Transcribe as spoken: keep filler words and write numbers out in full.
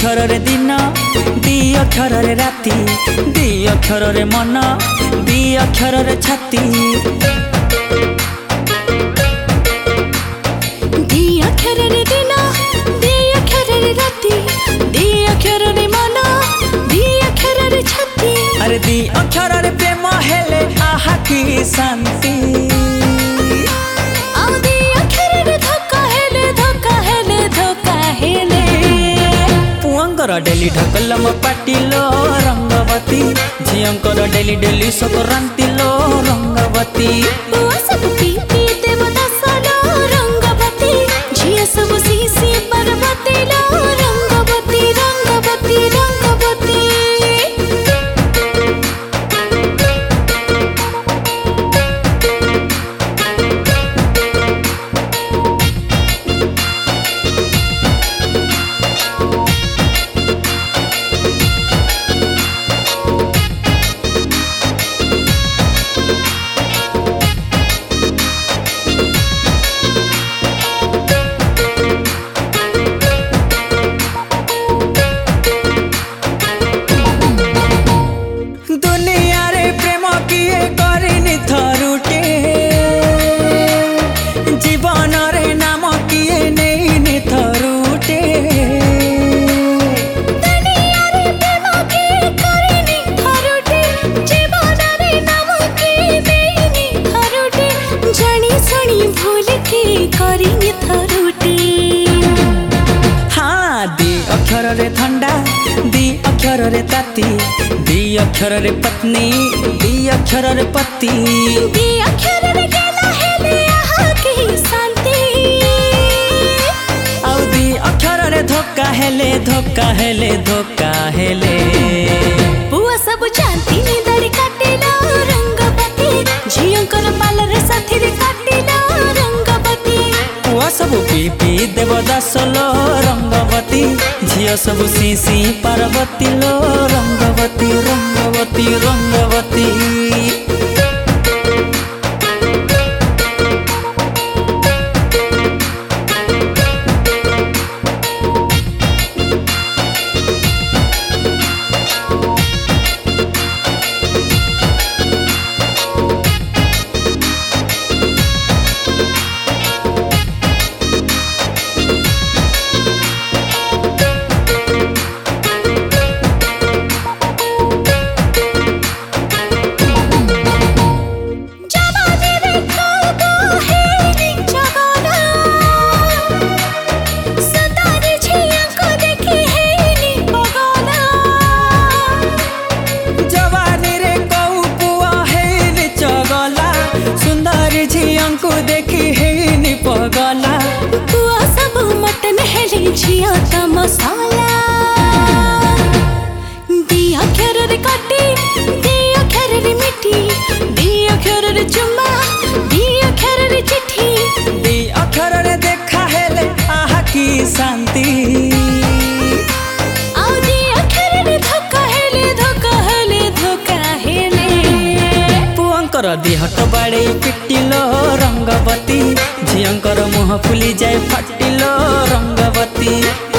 अक्षर रे दिन दी अक्षर रे राति दी अक्षर रे मन दी अक्षर रे छाती दी अक्षर रे दिन दी अक्षर रे राति दी अक्षर रे मन दी अक्षर रे छाती अरे दी अक्षर रे प्रेम हेले आहा की शांति डेली ढकलम पाटिलो रंगवती झियंकर डेली डेली संक्रांति लो रंगवती सब पी पी देवदास लो रंगवती झिया सब सीसी पार्वती लो रंगवती रंगवती रंगवती हाँ दी अक्षर रे ठंडा दी अक्षर रे ताती दी अक्षर रे पत्नी दी अक्षर रे पति दी अक्षर रे गेला हेले आहा की शांति औ दी अक्षर रे धोखा हेले धोखा हेले धोखा हेले बुआ सब जानती निदर काटिला रंगवती झियंकर पालर साथी रे काटिला रंगवती बुआ सब पी पी देवदास लो रंगवती झिया सब सीसी पार्वती लो रंगवती रंगवती रंगवती देखी है नी पगला बुआ सब मटन हेली झिया का मसाला दी अक्षर रे काटी दी अक्षर रे मिठी दी अक्षर रे चुम्मा दी अक्षर रे चिट्ठी दी अक्षर रे देखा हेले आहा की शांति औ दी अक्षर रे धोखा हेले धोखा हेले धोखा हेले पुअंकर दी हट बाड़े पिटिलो रंगवती झियंकर मुह फुली जाए फाटिलो रंगवती।